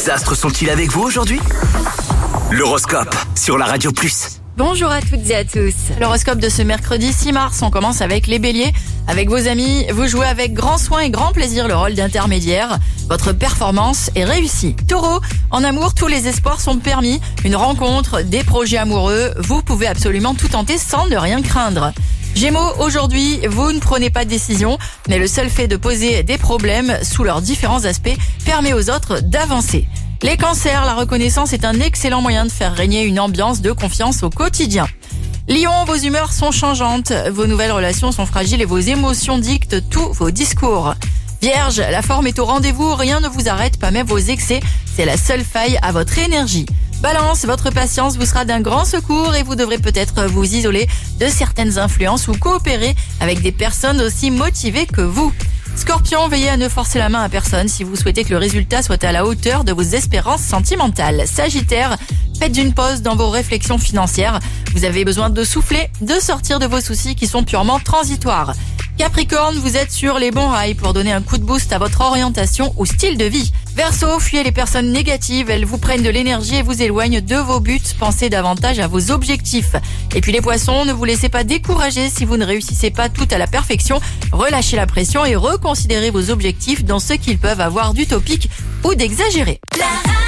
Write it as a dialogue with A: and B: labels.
A: Les astres sont-ils avec vous aujourd'hui? L'horoscope sur la Radio Plus.
B: Bonjour à toutes et à tous. L'horoscope de ce mercredi 6 mars, on commence avec les béliers. Avec vos amis, vous jouez avec grand soin et grand plaisir le rôle d'intermédiaire. Votre performance est réussie. Taureau, en amour, tous les espoirs sont permis. Une rencontre, des projets amoureux, vous pouvez absolument tout tenter sans ne rien craindre. Gémeaux, aujourd'hui, vous ne prenez pas de décision, mais le seul fait de poser des problèmes sous leurs différents aspects permet aux autres d'avancer. Les cancers, la reconnaissance est un excellent moyen de faire régner une ambiance de confiance au quotidien. Lion, vos humeurs sont changeantes, vos nouvelles relations sont fragiles et vos émotions dictent tous vos discours. Vierge, la forme est au rendez-vous, rien ne vous arrête, pas même vos excès, c'est la seule faille à votre énergie. Balance, votre patience vous sera d'un grand secours et vous devrez peut-être vous isoler de certaines influences ou coopérer avec des personnes aussi motivées que vous. Scorpion, veillez à ne forcer la main à personne si vous souhaitez que le résultat soit à la hauteur de vos espérances sentimentales. Sagittaire, faites une pause dans vos réflexions financières. Vous avez besoin de souffler, de sortir de vos soucis qui sont purement transitoires. Capricorne, vous êtes sur les bons rails pour donner un coup de boost à votre orientation ou style de vie. Verseau, fuyez les personnes négatives, elles vous prennent de l'énergie et vous éloignent de vos buts. Pensez davantage à vos objectifs. Et puis les poissons, ne vous laissez pas décourager si vous ne réussissez pas tout à la perfection. Relâchez la pression et reconsidérez vos objectifs dans ce qu'ils peuvent avoir d'utopique ou d'exagéré.